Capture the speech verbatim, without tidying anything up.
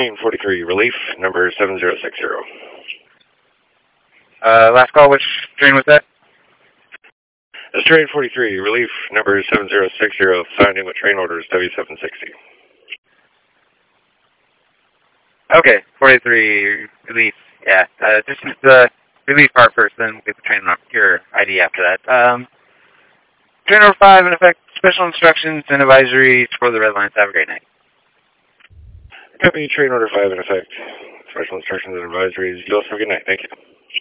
Train forty-three, relief, number seven zero six zero. Uh, last call, which train was that? That's Train forty-three, relief, number seven zero six zero, finding with train orders W seven sixty. Okay, forty-three, relief, yeah. Uh, just use the relief part first, then we'll get the train your I D after that. Um, train number five, in effect, special instructions and advisories for the red lines. Have a great night. Copy, train order five in effect. Special instructions and advisories. You also have a good night. Thank you.